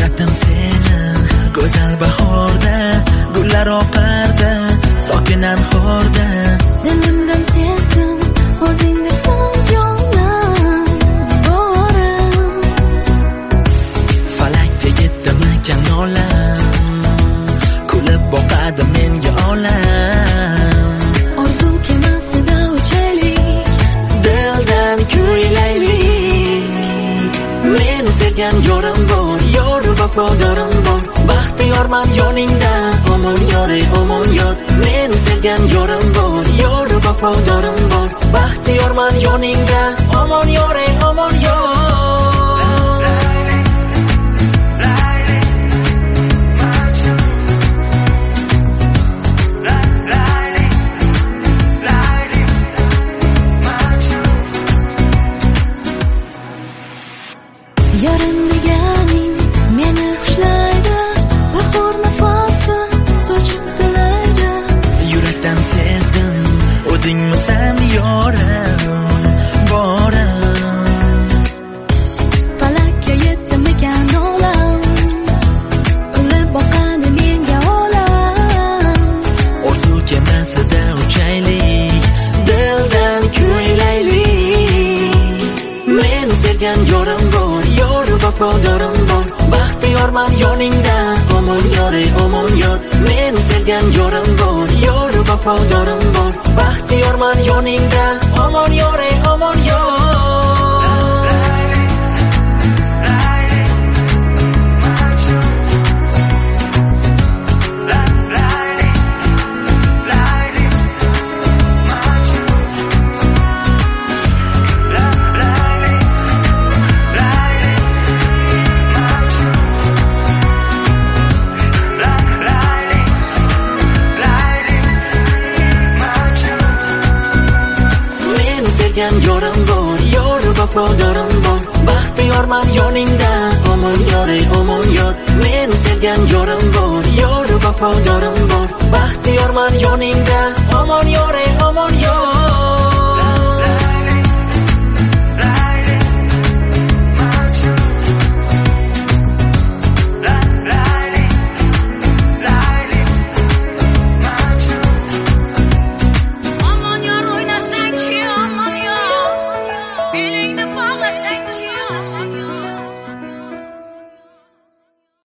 Uchratdim seni go'zal bahorda, gullar oqardi sokin anhorda. Dilimdan sezdim o'zingdasan jonim borim. Falakka yetdim ekan olam, kulib boqadi menga olam. Orzu kemasida uchaylik, Dildan kuylaylik. Meni sevgan yorim bor, yor vafodorim bor. Baxtiyorman yoningda, omon yore omon yot. Meni sevgan yorim bor, yor vafodorim bor. Baxtiyorman yoningda, omon yore omon yot. yarim deganing meni xushlaydi, bahor nafosi sochim silaydi. Yurakdan sezdim o'zingmisan yorim borim. Falakka yetdim ekan olam, kulib boqadi menga olam. Orzu kemasida uchaylik, dildan kuylaylik. Meni sevgan yorim bor, yor vafodorim bor. Baxtiyorman yoningda, omon yore omon yot. Meni sevgan yorim bor, yor vafodorim bor. Baxtiyorman yoningda, omon yore omon yot. Yorim bor, yor vafodorim bor. Baxtiyorman yoningda, omon yore omon yot. Meni sevgan yorim bor, yor vafodorim bor. Baxtiyorman yoningda, omon yore omon yot. Aman yor o'ynasang-chi, aman yor, belingni bog'lasang-chi.